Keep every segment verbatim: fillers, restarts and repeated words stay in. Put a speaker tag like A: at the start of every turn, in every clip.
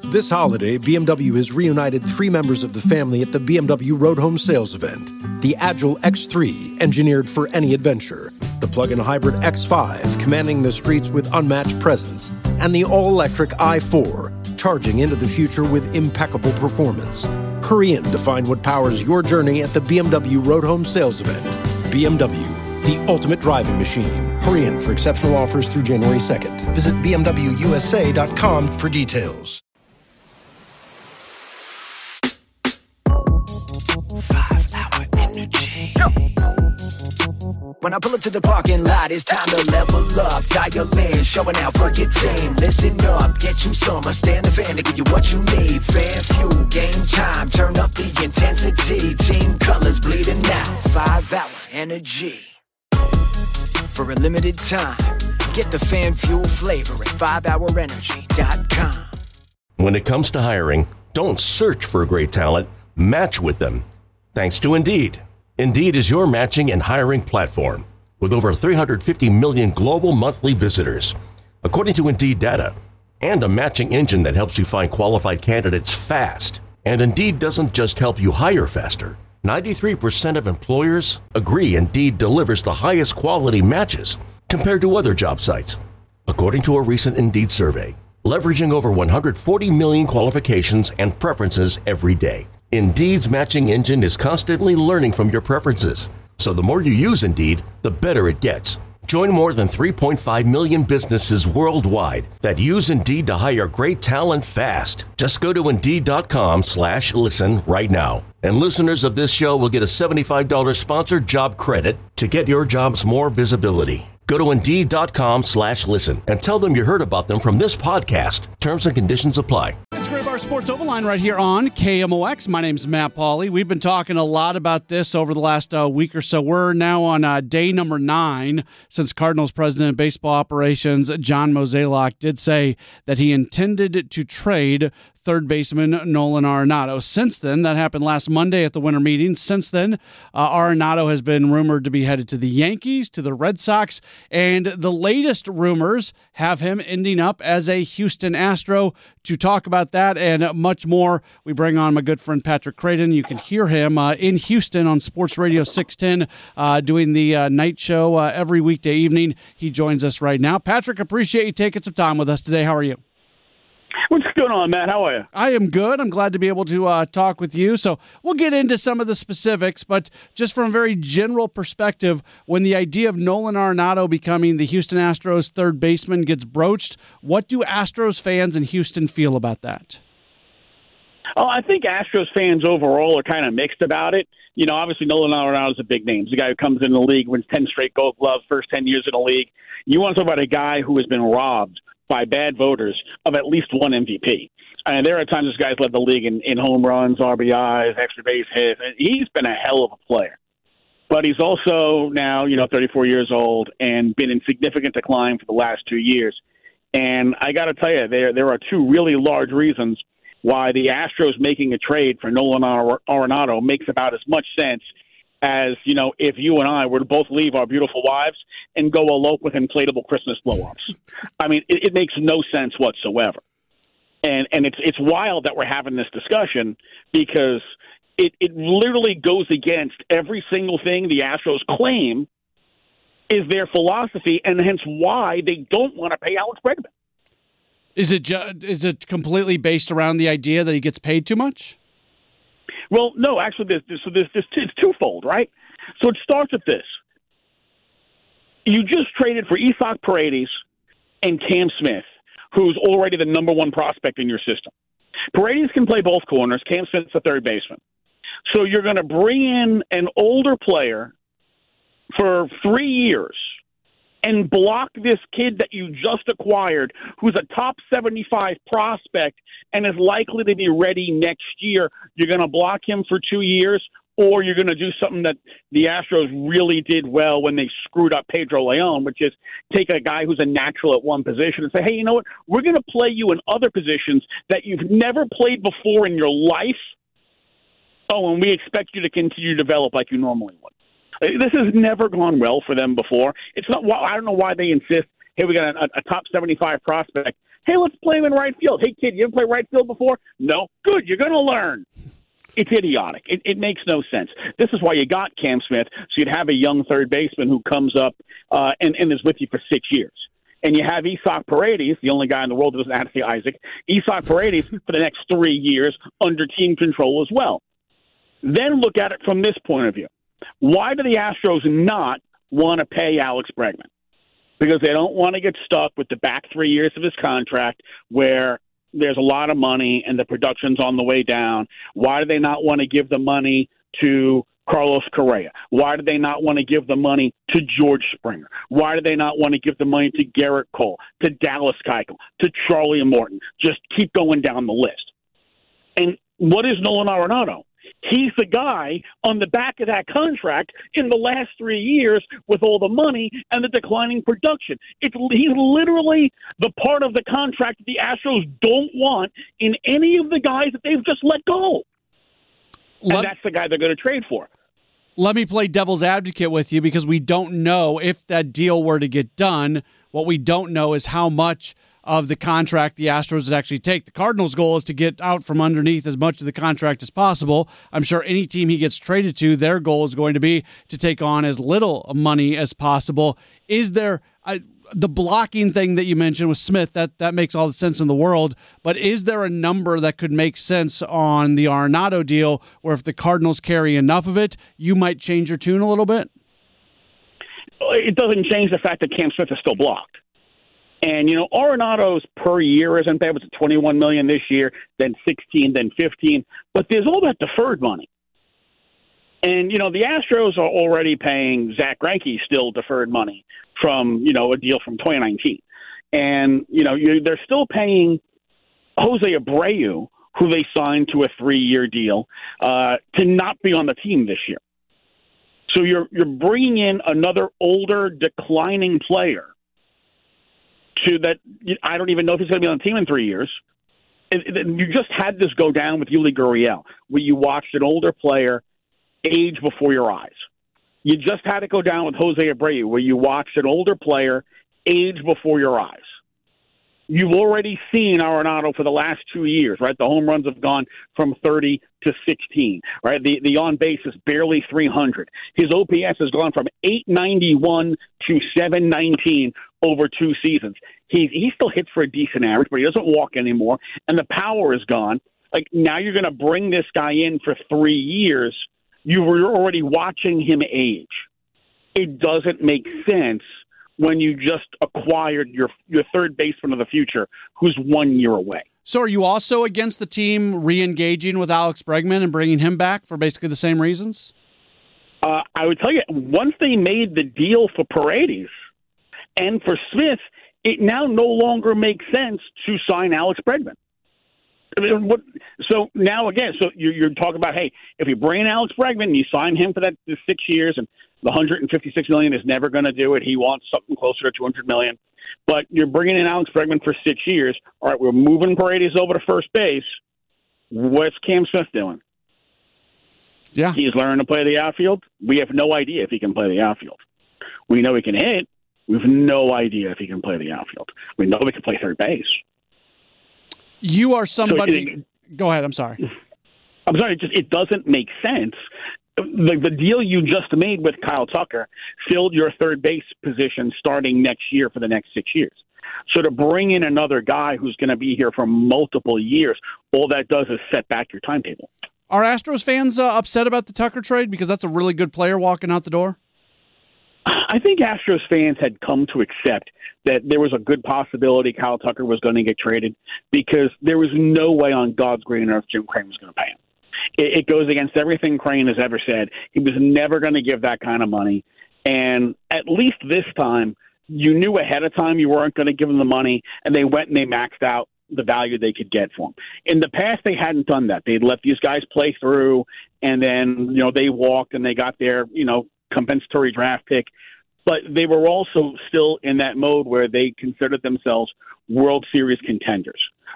A: This holiday, B M W has reunited three members of the family at the B M W Road Home Sales event. The Agile X three, engineered for any adventure. The plug-in hybrid X five, commanding the streets with unmatched presence. And the all-electric i four, charging into the future with impeccable performance. Hurry in to find what powers your journey at the B M W Road Home Sales event. B M W, the ultimate driving machine. Hurry in for exceptional offers through January second. Visit B M W U S A dot com for details.
B: Five-hour energy. When I pull up to the parking lot, it's time to level up. Dial in, showing out for your team. Listen up, get you some. I stand the fan to give you what you need. Fan fuel, game time. Turn up the intensity. Team colors bleeding out. Five-hour energy. For a limited time, get the fan fuel flavor at five hour energy dot com.
C: When it comes to hiring, don't search for great talent. Match with them. Thanks to Indeed. Indeed is your matching and hiring platform with over three hundred fifty million global monthly visitors, according to Indeed data, and a matching engine that helps you find qualified candidates fast. And Indeed doesn't just help you hire faster. ninety-three percent of employers agree Indeed delivers the highest quality matches compared to other job sites, according to a recent Indeed survey, leveraging over one hundred forty million qualifications and preferences every day. Indeed's matching engine is constantly learning from your preferences, so the more you use Indeed, the better it gets. Join more than three point five million businesses worldwide that use Indeed to hire great talent fast. Just go to Indeed.com slash listen right now. And listeners of this show will get a seventy-five dollars sponsored job credit to get your jobs more visibility. Go to Indeed.com slash listen and tell them you heard about them from this podcast. Terms and conditions apply.
D: It's Gray Bar Sports Open Line right here on K M O X. My name's Matt Pauley. We've been talking a lot about this over the last uh, week or so. We're now on uh, day number nine since Cardinals president of baseball operations, John Mozeliak, did say that he intended to trade third baseman Nolan Arenado. Since then, that happened last Monday at the winter meeting. Since then, uh, Arenado has been rumored to be headed to the Yankees, to the Red Sox, and the latest rumors have him ending up as a Houston Astro. To talk about that and much more, we bring on my good friend Patrick Creighton. You can hear him uh, in Houston on Sports Radio six ten uh, doing the uh, night show uh, every weekday evening. He joins us right now. Patrick, appreciate you taking some time with us today. How are you?
E: What's going on, Matt? How are you?
D: I am good. I'm glad to be able to uh, talk with you. So we'll get into some of the specifics, but just from a very general perspective, when the idea of Nolan Arenado becoming the Houston Astros third baseman gets broached, what do Astros fans in Houston feel about that?
E: Oh, I think Astros fans overall are kind of mixed about it. You know, obviously Nolan Arenado is a big name. He's a guy who comes in the league, wins ten straight Gold Gloves, first ten years in the league. You want to talk about a guy who has been robbed by bad voters of at least one M V P. And there are times this guy's led the league in, in home runs, R B Is, extra base hits. He's been a hell of a player. But he's also now, you know, thirty-four years old and been in significant decline for the last two years. And I got to tell you, there there are two really large reasons why the Astros making a trade for Nolan Arenado makes about as much sense as, you know, if you and I were to both leave our beautiful wives and go elope with inflatable Christmas blow-ups. I mean, it, it makes no sense whatsoever. And and it's it's wild that we're having this discussion because it, it literally goes against every single thing the Astros claim is their philosophy, and hence why they don't want to pay Alex Bregman.
D: Is it ju- is it completely based around the idea that he gets paid too much?
E: Well, no, actually, this, this, so this, this, it's twofold, right? So it starts with this. You just traded for Isaac Paredes and Cam Smith, who's already the number one prospect in your system. Paredes can play both corners. Cam Smith's the third baseman. So you're going to bring in an older player for three years and block this kid that you just acquired, who's a top seventy-five prospect and is likely to be ready next year. You're going to block him for two years, or you're going to do something that the Astros really did well when they screwed up Pedro Leon, which is take a guy who's a natural at one position and say, hey, you know what? We're going to play you in other positions that you've never played before in your life. Oh, and we expect you to continue to develop like you normally would. This has never gone well for them before. It's not. I don't know why they insist, hey, we got a, a top seventy-five prospect Hey, let's play him in right field. Hey, kid, you ever play right field before? No? Good, you're going to learn. It's idiotic. It, it makes no sense. This is why you got Cam Smith, so you'd have a young third baseman who comes up uh, and, and is with you for six years. And you have Isaac Paredes, the only guy in the world that doesn't have to say Isaac, Isaac Paredes for the next three years under team control as well. Then look at it from this point of view. Why do the Astros not want to pay Alex Bregman? Because they don't want to get stuck with the back three years of his contract where there's a lot of money and the production's on the way down. Why do they not want to give the money to Carlos Correa? Why do they not want to give the money to George Springer? Why do they not want to give the money to Garrett Cole, to Dallas Keuchel, to Charlie Morton? Just keep going down the list. And what is Nolan Arenado? He's the guy on the back of that contract in the last three years with all the money and the declining production. It's, he's literally the part of the contract that the Astros don't want in any of the guys that they've just let go. And that's the guy they're going to trade for.
D: Let me play devil's advocate with you because we don't know if that deal were to get done. What we don't know is how much of the contract the Astros would actually take. The Cardinals' goal is to get out from underneath as much of the contract as possible. I'm sure any team he gets traded to, their goal is going to be to take on as little money as possible. Is there uh, the blocking thing that you mentioned with Smith, that, that makes all the sense in the world, but is there a number that could make sense on the Arenado deal where if the Cardinals carry enough of it, you might change your tune a little bit?
E: It doesn't change the fact that Cam Smith is still blocked. And, you know, Arenado's per year isn't bad. It was twenty-one million dollars this year, then sixteen, then fifteen. But there's all that deferred money. And, you know, the Astros are already paying Zach Greinke still deferred money from, you know, a deal from twenty nineteen. And, you know, you, they're still paying Jose Abreu, who they signed to a three-year deal, uh, to not be on the team this year. So you're you're bringing in another older, declining player to that. I don't even know if he's going to be on the team in three years. It, it, you just had this go down with Yuli Gurriel, where you watched an older player age before your eyes. You just had it go down with Jose Abreu, where you watched an older player age before your eyes. You've already seen Arenado for the last two years, right? The home runs have gone from thirty to sixteen, right? The the on base is barely three hundred. His O P S has gone from eight ninety-one to seven nineteen over two seasons. He he still hits for a decent average, but he doesn't walk anymore, and the power is gone. Like, now you're going to bring this guy in for three years. You were already watching him age. It doesn't make sense when you just acquired your your third baseman of the future, who's one year away.
D: So are you also against the team re-engaging with Alex Bregman and bringing him back for basically the same reasons?
E: Uh, I would tell you, once they made the deal for Paredes and for Smith, it now no longer makes sense to sign Alex Bregman. I mean, what, so now again, so you're, you're talking about, hey, if you bring in Alex Bregman and you sign him for that the six years, and the one hundred fifty-six million dollars is never going to do it. He wants something closer to two hundred million dollars. But you're bringing in Alex Bregman for six years. All right, we're moving Paredes over to first base. What's Cam Smith doing?
D: Yeah,
E: he's learning to play the outfield. We have no idea if he can play the outfield. We know he can hit. We have no idea if he can play the outfield. We know he can play third base.
D: You are somebody.
E: So it,
D: Go ahead. I'm sorry.
E: I'm sorry. It just it doesn't make sense. The, the deal you just made with Kyle Tucker filled your third base position starting next year for the next six years. So to bring in another guy who's going to be here for multiple years, all that does is set back your timetable.
D: Are Astros fans uh, upset about the Tucker trade because that's a really good player walking out the door?
E: I think Astros fans had come to accept that there was a good possibility Kyle Tucker was going to get traded because there was no way on God's green earth Jim Crane was going to pay him. It, it goes against everything Crane has ever said. He was never going to give that kind of money. And at least this time, you knew ahead of time you weren't going to give him the money, and they went and they maxed out the value they could get for him. In the past, they hadn't done that. They'd let these guys play through, and then, you know, they walked and they got their, you know, compensatory draft pick. But they were also still in that mode where they considered themselves World Series contenders.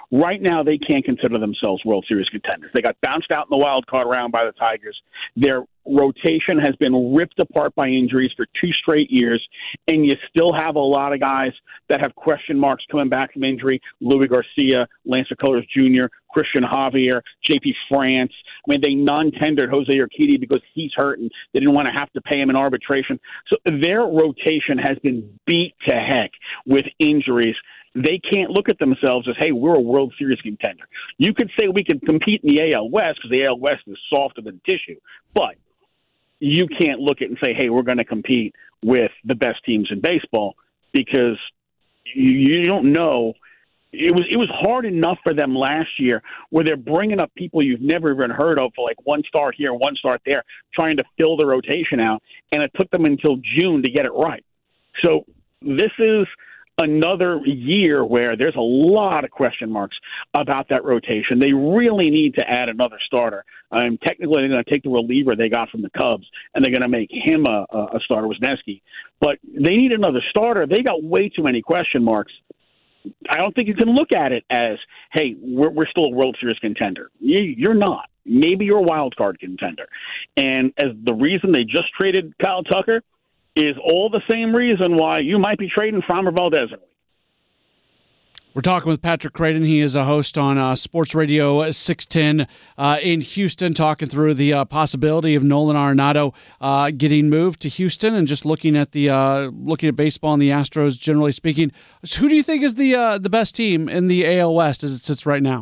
E: right now they can't consider themselves World Series contenders. They got bounced out in the wild card round by the Tigers. Their rotation has been ripped apart by injuries for two straight years, and you still have a lot of guys that have question marks coming back from injury. Louis Garcia, Lance McCullers Junior, Christian Javier, J P France. I mean, they non-tendered Jose Urquidy because he's hurt and they didn't want to have to pay him in arbitration. So their rotation has been beat to heck with injuries. They can't look at themselves as, hey, we're a World Series contender. You could say we can compete in the A L West because the A L West is softer than tissue, but you can't look at it and say, hey, we're going to compete with the best teams in baseball because you, you don't know. It was it was hard enough for them last year where they're bringing up people you've never even heard of for like one start here, one start there, trying to fill the rotation out, and it took them until June to get it right. So this is another year where there's a lot of question marks about that rotation. They really need to add another starter. Um, technically, they're going to take the reliever they got from the Cubs, and they're going to make him a, a starter, Wisniewski. But they need another starter. They got way too many question marks. I don't think you can look at it as, hey, we're, we're still a World Series contender. You, you're not. Maybe you're a wild card contender. And as the reason they just traded Kyle Tucker is all the same reason why you might be trading Framber Valdez.
D: We're talking with Patrick Creighton. He is a host on uh, Sports Radio six ten uh, in Houston, talking through the uh, possibility of Nolan Arenado uh, getting moved to Houston, and just looking at the uh, looking at baseball and the Astros generally speaking. So who do you think is the uh, the best team in the A L West as it sits right now?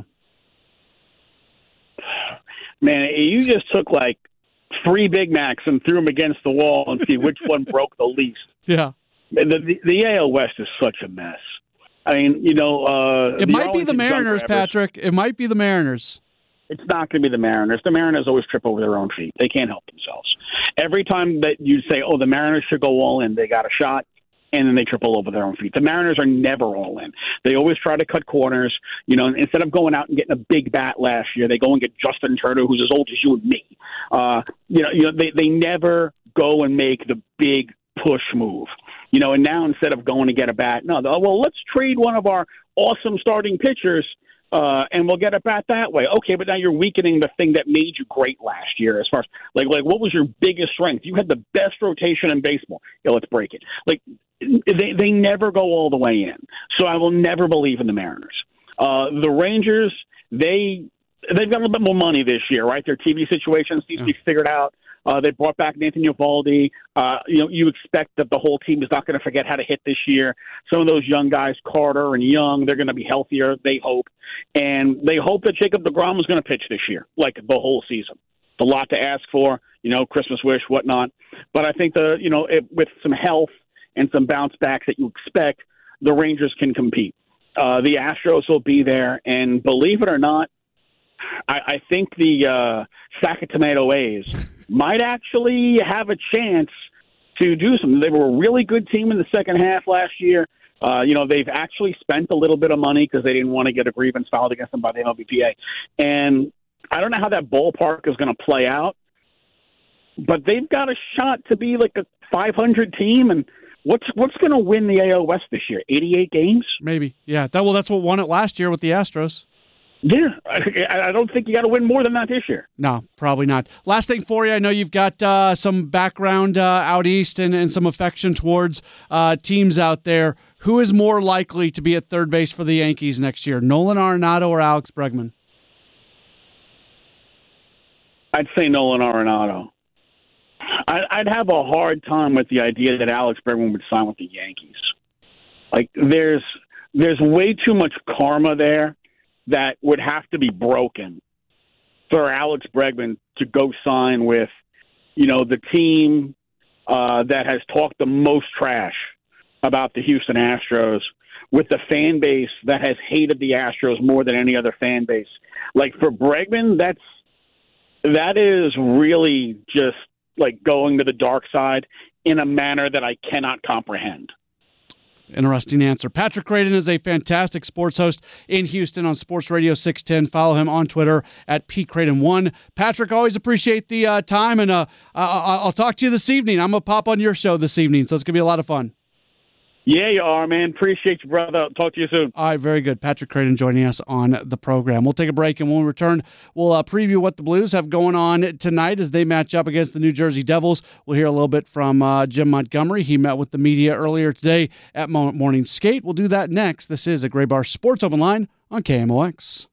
E: Man, you just took like three Big Macs and threw them against the wall and see which one broke the least.
D: Yeah,
E: the, the, the A L West is such a mess. I mean, you know, uh,
D: it might be the Mariners, Patrick. It might be the Mariners.
E: It's not going to be the Mariners. The Mariners always trip over their own feet. They can't help themselves. Every time that you say, "Oh, the Mariners should go all in," they got a shot, and then they triple over their own feet. The Mariners are never all in. They always try to cut corners. You know, instead of going out and getting a big bat last year, they go and get Justin Turner, who's as old as you and me. Uh, you know, you know, they they never go and make the big push move. You know, and now instead of going to get a bat, no, well, let's trade one of our awesome starting pitchers uh, and we'll get a bat that way. Okay, but now you're weakening the thing that made you great last year as far as, like, like what was your biggest strength? You had the best rotation in baseball. Yeah, let's break it. Like, they, they never go all the way in. So I will never believe in the Mariners. Uh, the Rangers, they, they've got a little bit more money this year, right? Their T V situation seems to be figured out. Uh, they brought back Nathan Eovaldi. Uh, you know, you expect that the whole team is not going to forget how to hit this year. Some of those young guys, Carter and Young, they're going to be healthier, they hope. And they hope that Jacob deGrom is going to pitch this year, like the whole season. It's a lot to ask for, you know, Christmas wish, whatnot. But I think, the you know, it, with some health and some bounce backs that you expect, the Rangers can compete. Uh, the Astros will be there. And believe it or not, I, I think the uh, sack of tomato A's might actually have a chance to do something. They were a really good team in the second half last year. Uh, you know, they've actually spent a little bit of money because they didn't want to get a grievance filed against them by the M L B P A. And I don't know how that ballpark is going to play out, but they've got a shot to be like a five hundred team. And what's what's going to win the A L West this year? eighty-eight games?
D: Maybe. Yeah. That, well, that's what won it last year with the Astros.
E: Yeah, I, I don't think you got to win more than that this year.
D: No, probably not. Last thing for you, I know you've got uh, some background uh, out east and, and some affection towards uh, teams out there. Who is more likely to be at third base for the Yankees next year, Nolan Arenado or Alex Bregman?
E: I'd say Nolan Arenado. I'd, I'd have a hard time with the idea that Alex Bregman would sign with the Yankees. Like, there's there's way too much karma there that would have to be broken for Alex Bregman to go sign with, you know, the team uh, that has talked the most trash about the Houston Astros, with the fan base that has hated the Astros more than any other fan base. Like, for Bregman, that's that is really just like going to the dark side in a manner that I cannot comprehend.
D: Interesting answer. Patrick Creighton is a fantastic sports host in Houston on Sports Radio six ten. Follow him on Twitter at P Creighton one. Patrick, always appreciate the uh, time, and uh, I'll talk to you this evening. I'm going to pop on your show this evening, so it's going to be a lot of fun.
E: Yeah, you are, man. Appreciate you, brother. Talk to you soon.
D: All right, very good. Patrick Creighton joining us on the program. We'll take a break, and when we return, we'll uh, preview what the Blues have going on tonight as they match up against the New Jersey Devils. We'll hear a little bit from uh, Jim Montgomery. He met with the media earlier today at Morning Skate. We'll do that next. This is a Gray Bar Sports Open Line on K M O X.